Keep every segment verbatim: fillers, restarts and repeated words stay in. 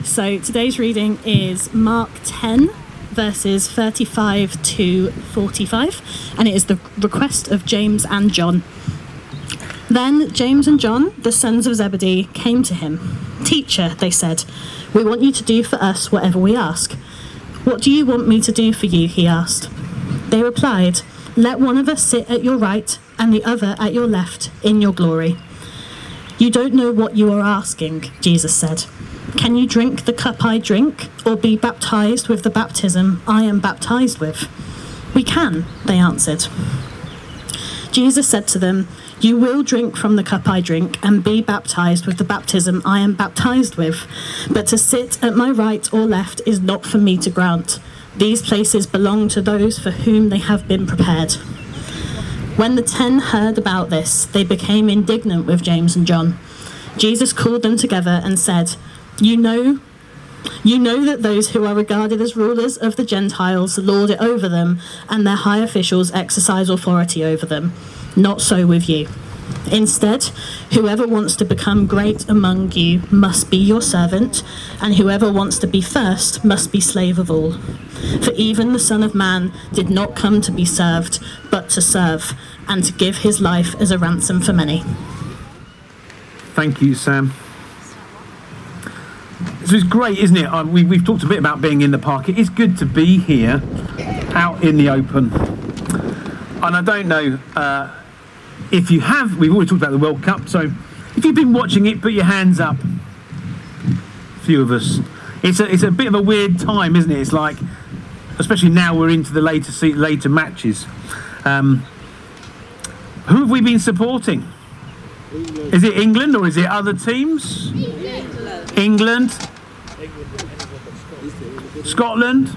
So today's reading is Mark ten, verses thirty-five to forty-five, and it is the request of James and John. Then James and John, the sons of Zebedee, came to him. "Teacher," they said, "we want you to do for us whatever we ask." "What do you want me to do for you?" he asked. They replied, "Let one of us sit at your right and the other at your left in your glory." "You don't know what you are asking," Jesus said. "Can you drink the cup I drink, or be baptized with the baptism I am baptized with?" "We can," they answered. Jesus said to them, "You will drink from the cup I drink and be baptized with the baptism I am baptized with. But to sit at my right or left is not for me to grant. These places belong to those for whom they have been prepared." When the ten heard about this, they became indignant with James and John. Jesus called them together and said, You know, you know that those who are regarded as rulers of the Gentiles lord it over them, and their high officials exercise authority over them. Not so with you. Instead, whoever wants to become great among you must be your servant, and whoever wants to be first must be slave of all. For even the Son of Man did not come to be served, but to serve, and to give his life as a ransom for many. Thank you, Sam. So it's great, isn't it? Uh, we, we've talked a bit about being in the park. It is good to be here, out in the open. And I don't know uh, if you have, we've already talked about the World Cup, so if you've been watching it, put your hands up. A few of us. It's a, it's a bit of a weird time, isn't it? It's like, especially now we're into the later se- later matches. Um, who have we been supporting? England. Is it England or is it other teams? England. England. Scotland.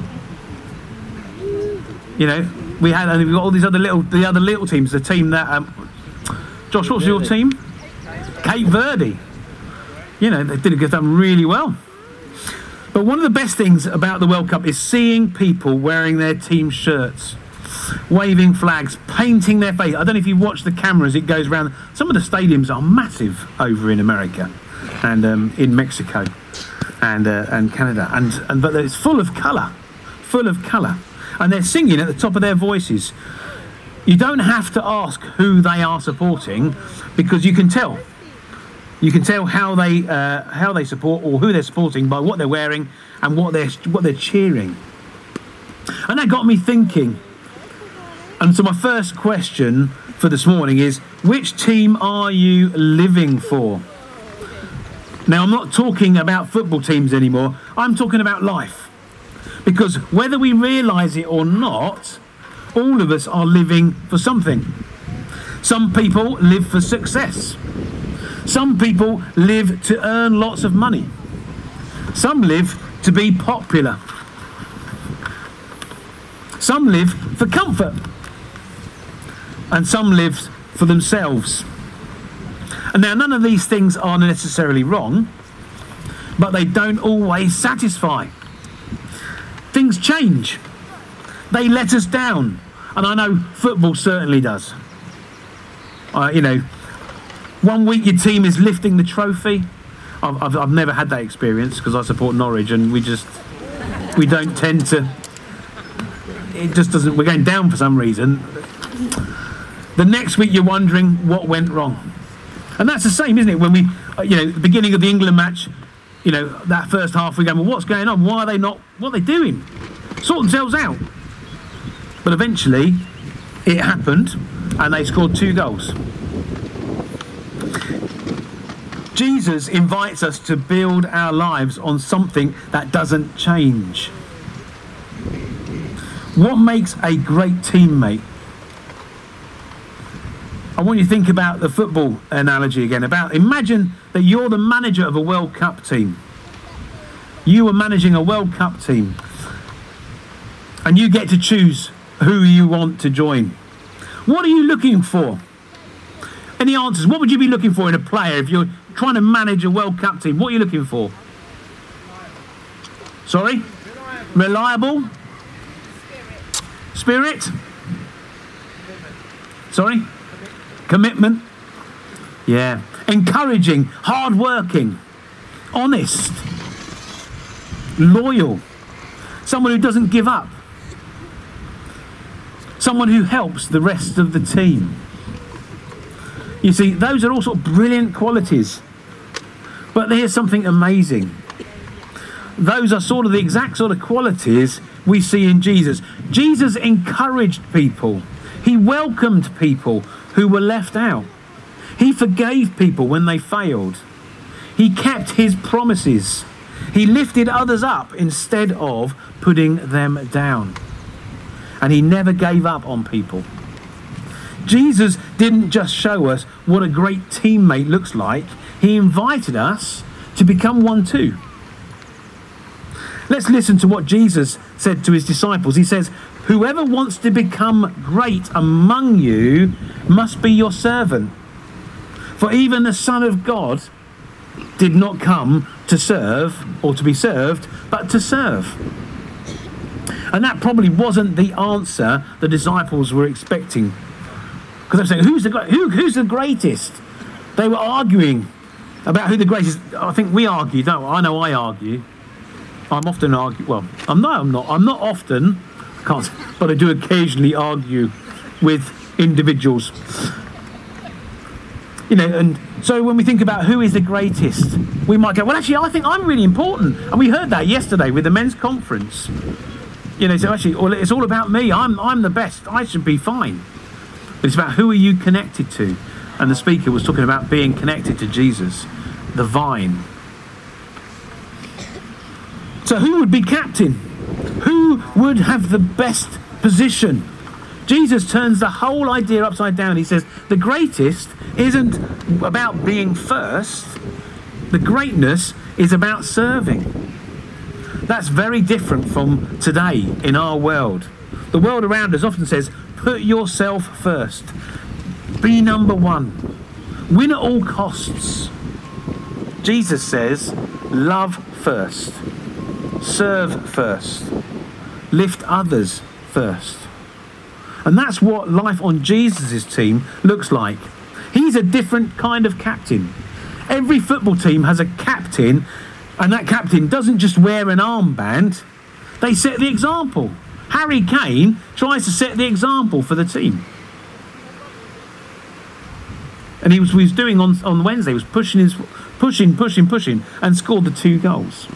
You know, we had and we've got all these other little the other little teams. The team that um, Josh, what's your team? Cape Verde. You know, they did done really well. But one of the best things about the World Cup is seeing people wearing their team shirts, waving flags, painting their face. I don't know if you watch the cameras, it goes around. Some of the stadiums are massive over in America and um, in Mexico and uh, and Canada, and, and but it's full of colour, full of colour. And they're singing at the top of their voices. You don't have to ask who they are supporting, because you can tell. You can tell how they uh, how they support or who they're supporting by what they're wearing and what they're what they're cheering. And that got me thinking. And so my first question for this morning is, which team are you living for? Now, I'm not talking about football teams anymore. I'm talking about life. Because whether we realise it or not, all of us are living for something. Some people live for success. Some people live to earn lots of money. Some live to be popular. Some live for comfort. And some live for themselves. And now, none of these things are necessarily wrong, but they don't always satisfy. Things change. They let us down. And I know football certainly does. Uh, you know, one week your team is lifting the trophy. I've, I've, I've never had that experience because I support Norwich, and we just, we don't tend to, it just doesn't, we're going down for some reason. The next week you're wondering what went wrong. And that's the same, isn't it? When we, uh, you know, the beginning of the England match, you know, that first half we go, well, what's going on? Why are they not, what are they doing? Sort themselves out. But eventually it happened and they scored two goals. Jesus invites us to build our lives on something that doesn't change. What makes a great teammate? I want you to think about the football analogy again. About imagine that you're the manager of a World Cup team. You are managing a World Cup team, and you get to choose who you want to join. What are you looking for? Any answers? What would you be looking for in a player if you're trying to manage a World Cup team? What are you looking for? Sorry? Reliable? Spirit? Sorry? Commitment? Yeah. Encouraging, hard-working, honest. loyal, someone who doesn't give up, someone who helps the rest of the team. You see, those are all sort of brilliant qualities. But here's something amazing. Those are sort of the exact sort of qualities we see in Jesus. Jesus encouraged people. He welcomed people who were left out. He forgave people when they failed. He kept his promises. He lifted others up instead of putting them down. And he never gave up on people. Jesus didn't just show us what a great teammate looks like. He invited us to become one too. Let's listen to what Jesus said to his disciples. He says, "Whoever wants to become great among you must be your servant. For even the Son of God did not come to serve or to be served, but to serve." And that probably wasn't the answer the disciples were expecting. Because they're saying, who's the, who, who's the greatest? They were arguing about who the greatest. I think we argue, don't we? I know I argue. I'm often argue. Well, I'm no, I'm not. I'm not often. Can't, but I do occasionally argue with individuals. You know, and so when we think about who is the greatest, we might go, well, actually, I think I'm really important. And we heard that yesterday with the men's conference. You know, so actually, well, it's all about me. I'm I'm the best. I should be fine. But it's about who are you connected to. And the speaker was talking about being connected to Jesus, the vine. So who would be captain? Who would have the best position? Jesus turns the whole idea upside down. He says the greatest isn't about being first. The greatness is about serving. That's very different from today in our world. The world around us often says, put yourself first. Be number one. Win at all costs. Jesus says, love first. Serve first. Lift others first. And that's what life on Jesus' team looks like. He's a different kind of captain. Every football team has a captain, and that captain doesn't just wear an armband. They set the example. Harry Kane tries to set the example for the team. And he was, he was doing on, on Wednesday, he was pushing, his, pushing, pushing, pushing, and scored the two goals.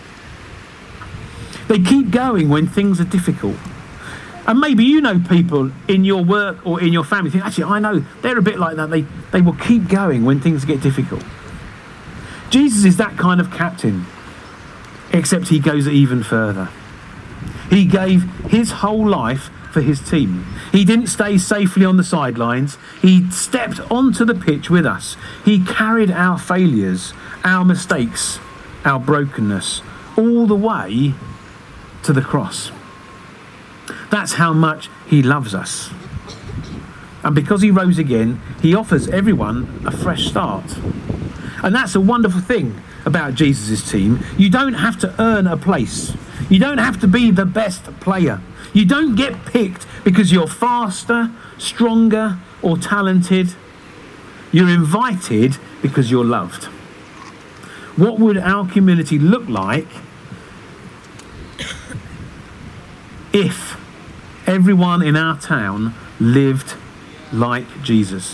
They keep going when things are difficult. And maybe you know people in your work or in your family think, actually, I know they're a bit like that. They, they will keep going when things get difficult. Jesus is that kind of captain, except he goes even further. He gave his whole life for his team. He didn't stay safely on the sidelines. He stepped onto the pitch with us. He carried our failures, our mistakes, our brokenness, all the way to the cross. That's how much he loves us. And because he rose again, he offers everyone a fresh start. And that's a wonderful thing about Jesus' team. You don't have to earn a place. You don't have to be the best player. You don't get picked because you're faster, stronger, or talented. You're invited because you're loved. What would our community look like if everyone in our town lived like Jesus?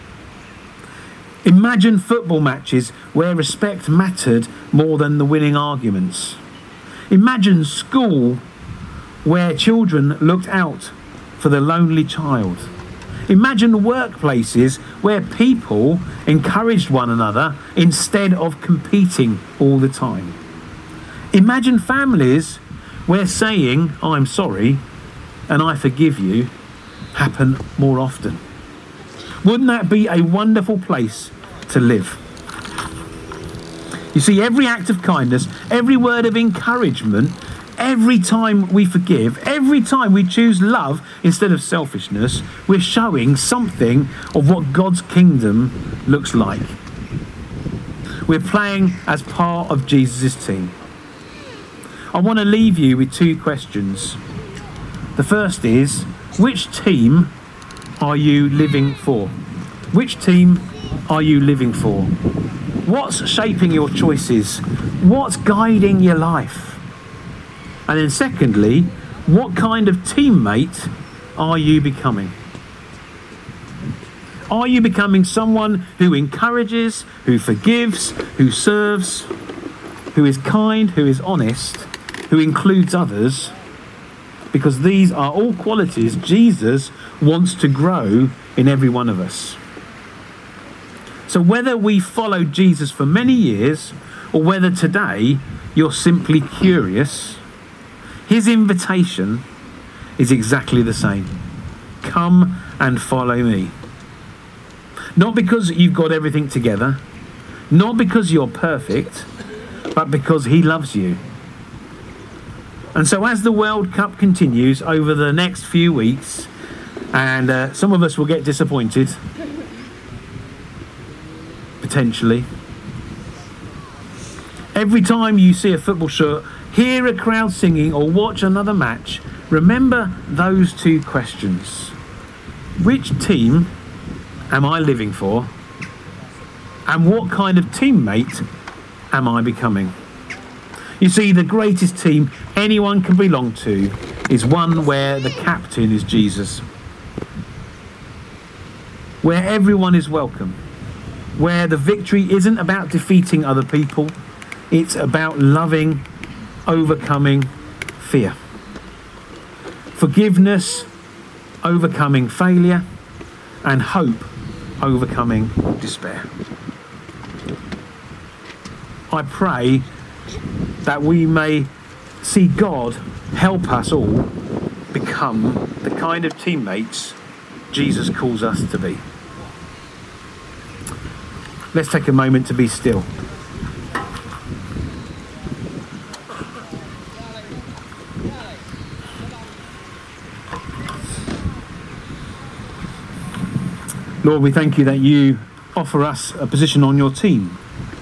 Imagine football matches where respect mattered more than the winning arguments. Imagine school where children looked out for the lonely child. Imagine workplaces where people encouraged one another instead of competing all the time. Imagine families where saying, I'm sorry and I forgive you, happen more often. Wouldn't that be a wonderful place to live? You see, every act of kindness, every word of encouragement, every time we forgive, every time we choose love instead of selfishness, we're showing something of what God's kingdom looks like. We're playing as part of Jesus' team. I want to leave you with two questions. The first is, which team are you living for? Which team are you living for? What's shaping your choices? What's guiding your life? And then secondly, what kind of teammate are you becoming? Are you becoming someone who encourages, who forgives, who serves, who is kind, who is honest, who includes others? Because these are all qualities Jesus wants to grow in every one of us. So whether we followed Jesus for many years or whether today you're simply curious, his invitation is exactly the same. Come and follow me. Not because you've got everything together, not because you're perfect, but because he loves you. And so as the World Cup continues over the next few weeks, and uh, some of us will get disappointed, potentially. Every time you see a football shirt, hear a crowd singing or watch another match, remember those two questions. Which team am I living for? And what kind of teammate am I becoming? You see, the greatest team anyone can belong to is one where the captain is Jesus. Where everyone is welcome. Where the victory isn't about defeating other people, it's about loving, overcoming fear. Forgiveness, overcoming failure, and hope, overcoming despair. I pray that we may see God help us all become the kind of teammates Jesus calls us to be. Let's take a moment to be still. Lord, we thank you that you offer us a position on your team.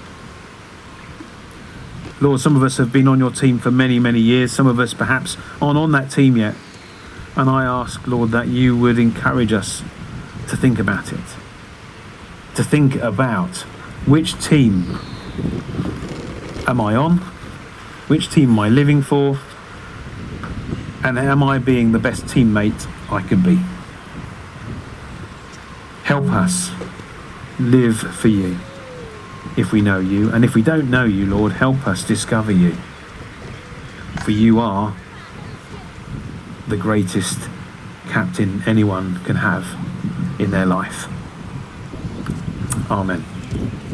Lord, some of us have been on your team for many, many years. Some of us perhaps aren't on that team yet. And I ask, Lord, that you would encourage us to think about it. To think about which team am I on? Which team am I living for? And am I being the best teammate I can be? Help us live for you if we know you. And if we don't know you, Lord, help us discover you. For you are the greatest captain anyone can have in their life. Amen.